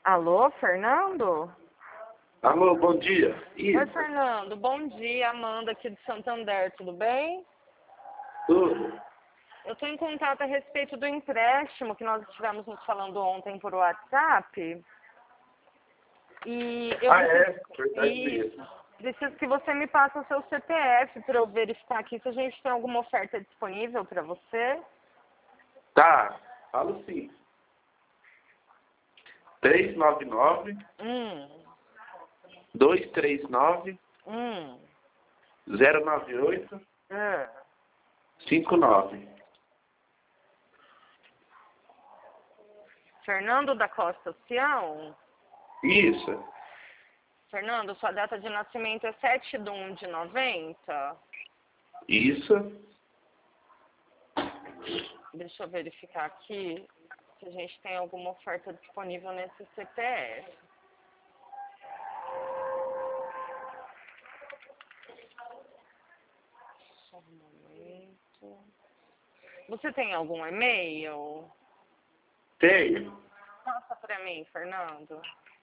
Alô, Fernando? Alô, bom dia. Oi, Fernando. Bom dia, Amanda aqui de Santander, tudo bem? Tudo. Eu estou em contato a respeito do empréstimo que nós estivemos nos falando ontem por WhatsApp. E eu Verdade mesmo. preciso que você me passe o seu CPF para eu verificar aqui se a gente tem alguma oferta disponível para você. Tá, falo sim. 399 239 Hum. 098 É. 59. Fernando da Costa Cião? Isso. Fernando, sua data de nascimento é 7/1/90? Isso. Deixa eu verificar aqui se a gente tem alguma oferta disponível nesse CPF. Só um momento. Você tem algum e-mail? Tenho. Passa para mim, Fernando.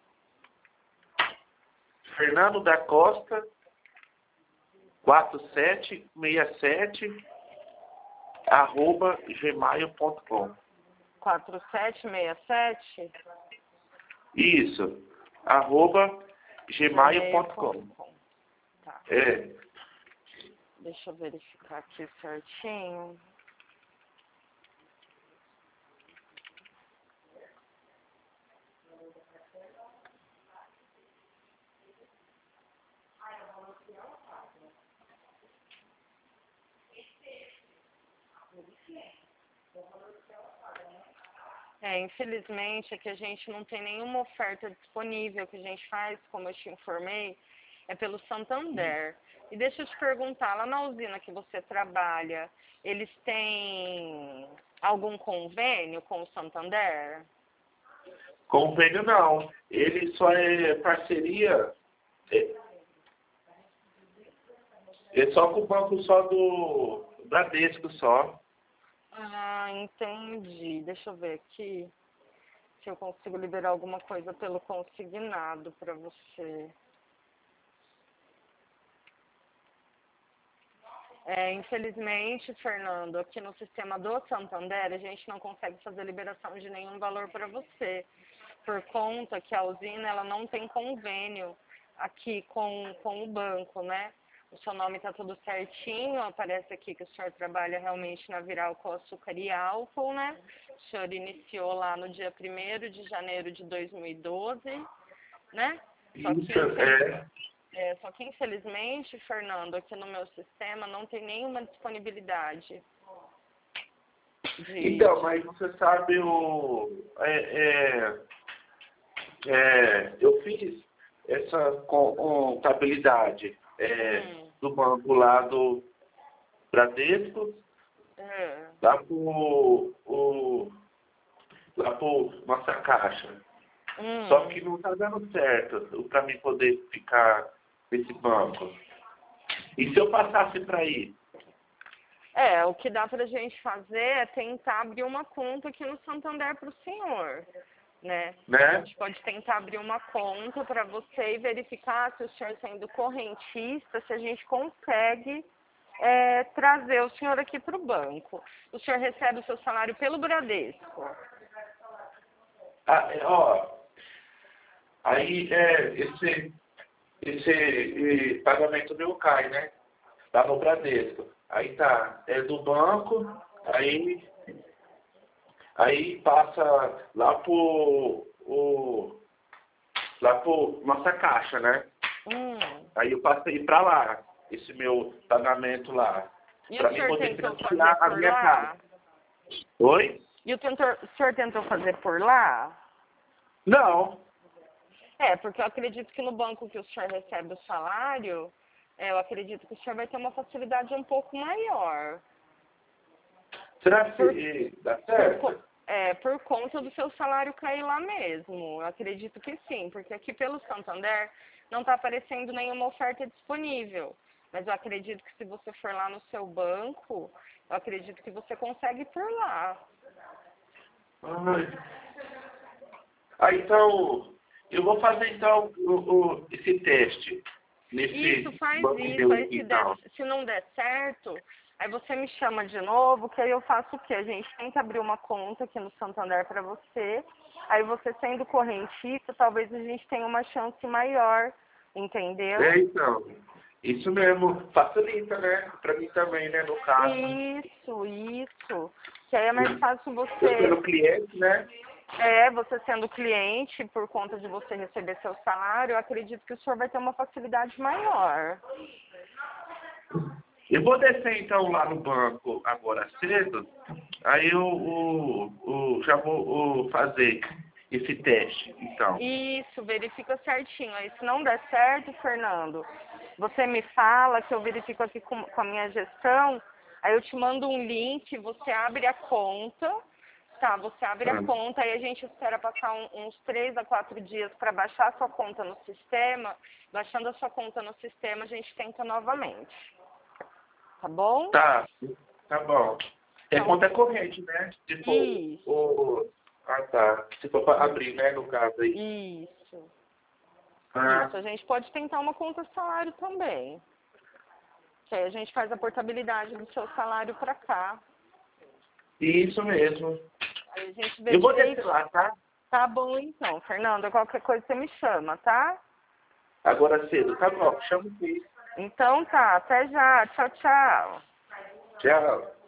Fernando da Costa 4767 @gmail.com. 4767? Isso. @gmail.com. Tá. É. Deixa eu verificar aqui certinho. Infelizmente, é que a gente não tem nenhuma oferta disponível. O que a gente faz, como eu te informei, é pelo Santander. E deixa eu te perguntar, lá na usina que você trabalha, eles têm algum convênio com o Santander? Convênio não. Ele só é parceria. É só com o banco só do Bradesco só. Ah, entendi. Deixa eu ver aqui se eu consigo liberar alguma coisa pelo consignado para você. Infelizmente, Fernando, aqui no sistema do Santander, a gente não consegue fazer liberação de nenhum valor para você, por conta que a usina ela não tem convênio aqui com o banco, né? O seu nome está tudo certinho, aparece aqui que o senhor trabalha realmente na Viral com açúcar e álcool, né? O senhor iniciou lá no dia 1º de janeiro de 2012, né? Só que infelizmente, Fernando, aqui no meu sistema não tem nenhuma disponibilidade. Então, mas você sabe, eu fiz essa contabilidade do banco lá do Bradesco, lá pro nossa caixa. Só que não está dando certo para mim poder ficar nesse banco. E se eu passasse para aí? O que dá para a gente fazer é tentar abrir uma conta aqui no Santander para o senhor, né? A gente pode tentar abrir uma conta para você e verificar se o senhor sendo correntista, se a gente consegue trazer o senhor aqui para o banco. O senhor recebe o seu salário pelo Bradesco? Aí esse pagamento meu cai, né? Tá no Bradesco. Aí tá, é do banco, aí passa lá pro nossa caixa, né? Aí eu passei pra lá, esse meu pagamento lá. E pra o mim senhor poder tentou financiar fazer a por minha lá? casa. Oi? E o senhor tentou fazer por lá? Não. Porque eu acredito que no banco que o senhor recebe o salário, eu acredito que o senhor vai ter uma facilidade um pouco maior. Será que dá certo? Por conta do seu salário cair lá mesmo. Eu acredito que sim, porque aqui pelo Santander não está aparecendo nenhuma oferta disponível. Mas eu acredito que se você for lá no seu banco, eu acredito que você consegue por lá. Então, eu vou fazer então esse teste. Isso, faz isso. Aí se não der certo, aí você me chama de novo, que aí eu faço o quê? A gente tem que abrir uma conta aqui no Santander para você. Aí você sendo correntista, talvez a gente tenha uma chance maior, entendeu? Então. Isso mesmo. Facilita, né? Para mim também, né? No caso. Isso. Que aí é mais fácil você... Eu sendo cliente, né? Você sendo cliente, por conta de você receber seu salário, eu acredito que o senhor vai ter uma facilidade maior. Eu vou descer então lá no banco agora cedo, aí eu já vou fazer esse teste, então. Isso, verifica certinho. Aí se não der certo, Fernando, você me fala que eu verifico aqui com a minha gestão, aí eu te mando um link, você abre a conta. Tá, você abre a conta e a gente espera passar uns 3 a 4 dias para baixar a sua conta no sistema. Baixando a sua conta no sistema, a gente tenta novamente. Tá bom? Tá bom. Então, Conta corrente, né? Isso. Tá. Se for para abrir, né, no caso aí. Isso. A gente pode tentar uma conta salário também. Que aí a gente faz a portabilidade do seu salário para cá. Isso mesmo. Aí a gente vê eu vou descer lá, tá? Tá bom então, Fernanda. Qualquer coisa você me chama, tá? Agora cedo, tá bom. Chama sim. Então tá, até já. Tchau, tchau. Tchau.